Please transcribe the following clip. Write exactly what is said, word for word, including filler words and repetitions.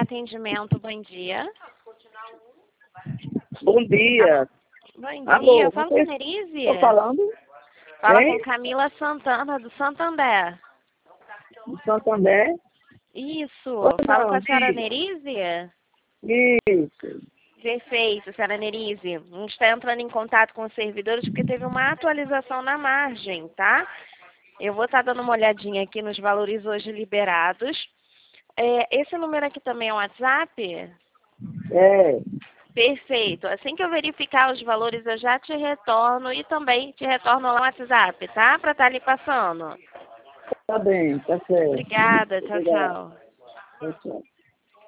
Atendimento, bom dia. Bom dia. Bom Alô, dia, fala com você a Nerise. está falando? Fala Hein? com Camila Santana, do Santander. De Santander? Isso, Pois falo com não, a senhora diga. Nerise? Isso. Perfeito, senhora Nerise. A gente está entrando em contato com os servidores porque teve uma atualização na margem, tá? Eu vou estar dando uma olhadinha aqui nos valores hoje liberados. É, esse número aqui também é um WhatsApp? É, Perfeito. Assim que eu verificar os valores, eu já te retorno e também te retorno lá no WhatsApp, tá? Para estar ali passando. tá bem, tá certo. Obrigada. Tchau, Obrigado. tchau. Tchau, tchau.